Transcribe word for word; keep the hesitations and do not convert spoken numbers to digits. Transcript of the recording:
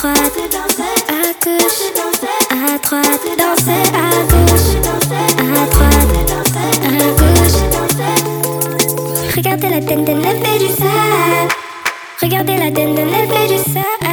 droite, à gauche, à droite, danser à gauche, à droite, à gauche. Regardez la dinde, elle fait du sale. Regardez la dinde, elle fait du sale.